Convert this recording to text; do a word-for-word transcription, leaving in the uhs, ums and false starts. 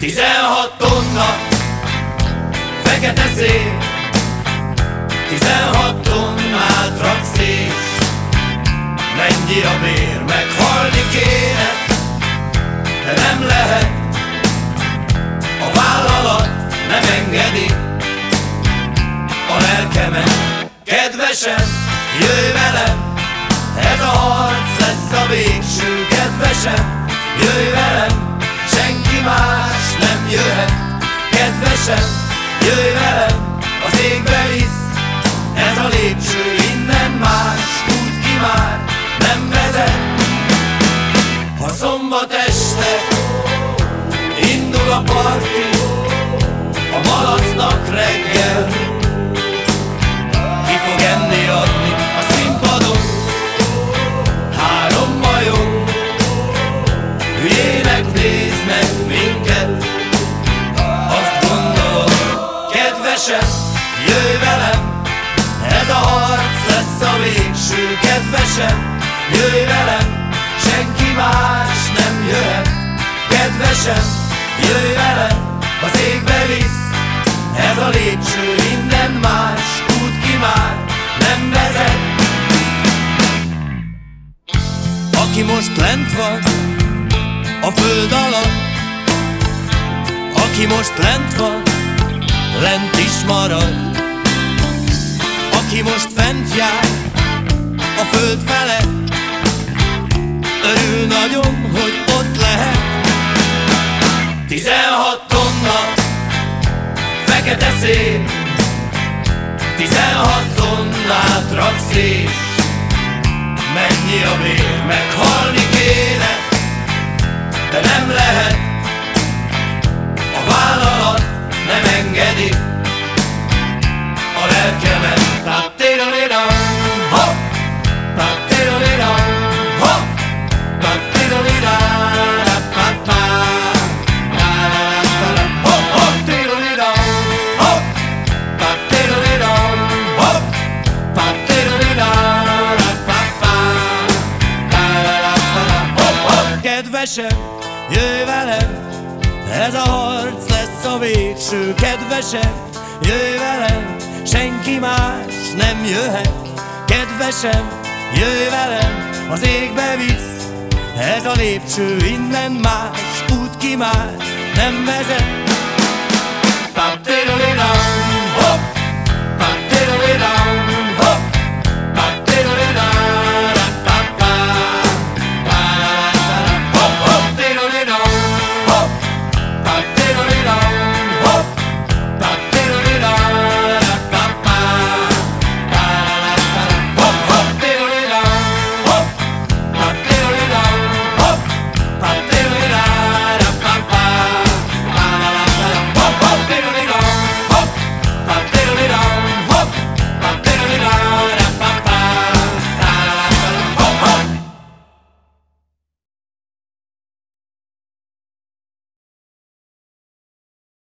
Tizenhat tonna fekete szél, tizenhat tonnát raksz és mennyi a bér? Meghalni kéne, de nem lehet, a vállalat nem engedi a lelkemet. Kedvesem, jöjj velem, ez a harc lesz a végső. Kedvesem, jöjj velem, senki más nem jöhet. Kedvesem, jöjj velem, az égbe visz ez a lépcső. Innen más út ki már nem vezet. Ha szombat este indul a parti, a malacnak reggel ki fog enni adni a színpadon. Három majom hülyének néznek minket, azt gondolom. Kedvesem, jöjj velem, ez a harc lesz a végső. Kedvesem, jöjj velem, senki más nem jöhet. Kedvesem, jöjj velem, az égbe visz ez a lépcső. Innen más út ki már nem vezet. Aki most lent van a föld alatt, aki most lent van, lent is marad. Aki most fent jár a föld felett, örül nagyon, hogy ott lehet. Tizenhat tonna fekete szél, tizenhat tonnát raksz és mennyi a bér? Meghalni kéne, de nem lehet, a vállalat nem engedi a lelkemet. Pa-tira-lira, hopp, pa-tira-lira, hopp, pa-tira-lira, ra-pa-pa, ra-ra-ra-ra-ra, hopp, hopp, tira-lira, hopp, pa-tira-lira, hopp, pa-tira-lira, ra-pa-pa, ra-ra-ra-ra-ra, hopp, hopp. Kedvesem, jöjj velem, ez a harc lesz a végső. Kedvesem, jöjj velem, senki más nem jöhet. Kedvesem, jöjj velem, az égbe visz ez a lépcső. Innen más út ki már nem vezet.